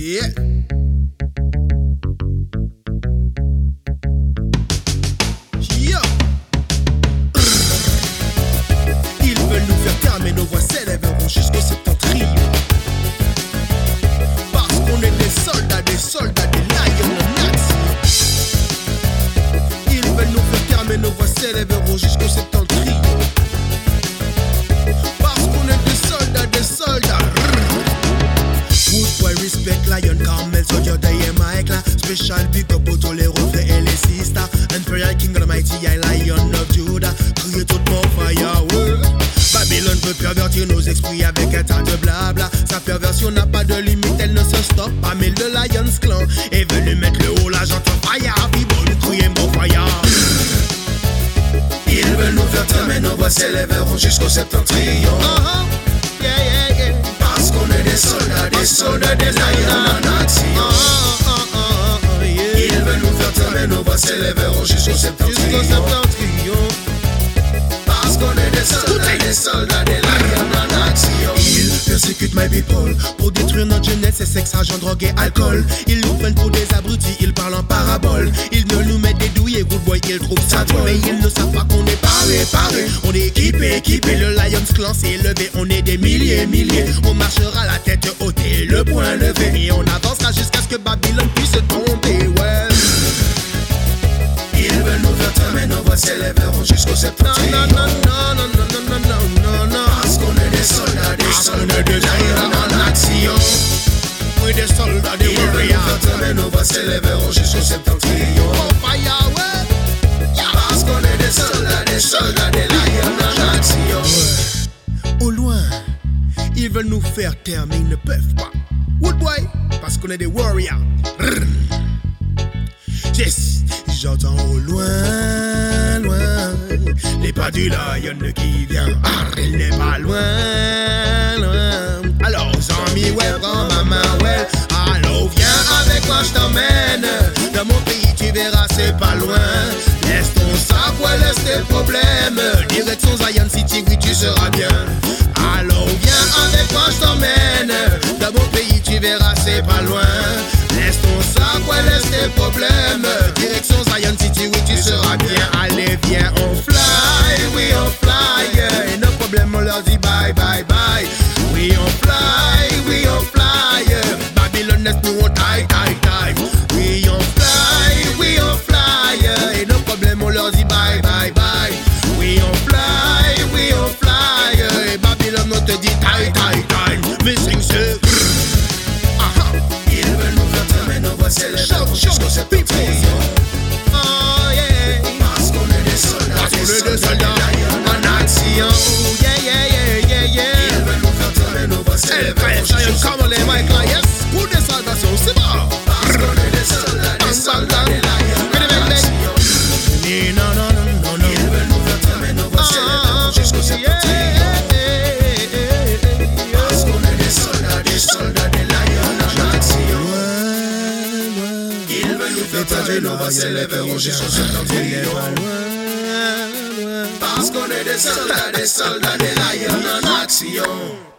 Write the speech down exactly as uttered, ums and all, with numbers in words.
Yeah. Yo. Ils veulent nous faire taire, mais nos voix s'élèveront jusqu'au septentrion. Parce qu'on est des soldats, des soldats, des lions nazis. Ils veulent nous faire taire, mais nos voix s'élèveront jusqu'au septentrion. Parce qu'on est des soldats, des soldats. Wood boy respect Lion Carmel, soldier de Jamaica. Special big up pour tous les reflets et les sisters. Imperial King Almighty, I Lion of Judah. Crier tout mon firework. Babylone veut pervertir nos esprits avec un tas de blabla. Sa perversion n'a pas de limite, elle ne se stoppe pas. Mais le Lions Clan est venu mettre le haut, la j'entends fire. People crier mon fire. Ils veulent nous faire taire, mais nos voix s'élèveront jusqu'au septentrion. Uh-huh. Yeah, yeah, yeah. Parce qu'on est des soldats, des soldats, des lions en action. Uh, uh, uh, uh, yeah. Ils veulent nous faire taire, mais nos voix s'élèveront jusqu'au septentrion. Parce qu'on est des soldats, des soldats, des lions en action. Ils persécutent my people pour détruire notre jeunesse, et sexe, argent, drogue et alcool. Ils nous prennent pour des abrutis, ils parlent en parabole. Ils ne nous mettent des douilles et good boy, ils trouvent ça drôle. Mais ils ne savent pas qu'on est paré, paré. On est équipé, équipé, le Lions Clan s'est levé. On est des milliers, milliers. On marchera la tête haute et le poing levé. Et on avancera jusqu'à ce que Babylone puisse tomber, ouais. Ils veulent nous faire taire, mais nos voix s'élèveront jusqu'au septentrion. Non, non, non, non, non, non, non, non, non. Parce qu'on est des soldats, des soldats, des lions en action. Oui, des soldats, des warriors. Ils veulent nous faire taire, mais nos voix s'élèveront jusqu'au septentrion. Oh, fire, ouais. Parce qu'on est des soldats, des soldats, des lions en action. Ouais. Au loin, ils veulent nous faire taire, mais ils ne peuvent pas. Wood boy, parce qu'on est des warriors. Yes, j'entends au loin, loin, les pas du lion qui vient. Ah, il n'est pas loin, loin. Alors, Zami, ouais, prends ma main, ouais. Alors, viens avec moi, je t'emmène. Dans mon pays, tu verras, c'est pas loin. Laisse ton sac, ouais, laisse tes problèmes. Direction Zion City, oui, tu seras bien. Alors, viens avec moi, je t'emmène. Dans mon pays, tu verras, c'est pas loin. Laisse ton sac, ouais, laisse tes problèmes. Direction Zion City, oui, tu seras bien. Allez, viens, on fly, oui, on fly. Yeah. Et nos problèmes, on leur dit bye, bye, bye. Oui, on fly, oui, on fly. Yeah. Babylone, nous, on die, die, die. Oui, on fly, oui, on fly. Yeah. Et nos problèmes, on leur dit bye, bye, bye. Oui, on fly, oui, on fly. Yeah. Et Babylone, on te dit die, die, die. Mais sing, c'est... S'élèveront jusqu'au septentrion. Oh yeah. Parce qu'on est des soldats, des soldats, des lions en action. Yeah, yeah, yeah, yeah, yeah. Ils veulent nous faire taire, mais nos voix s'élèveront jusqu'au septentrion. Yes, pour des salvations, c'est bon. Parce qu'on est des soldats, des soldats, des lions en action. Non, non, non, non, non. Ils veulent nous faire taire, mais nos voix s'élèveront jusqu'au septentrion. Parce qu'on est des soldats, des soldats, des lions en action. Et nos voix s'élèveront jusqu'au septentrion. Parce qu'on est des soldats, des soldats, des lions en action.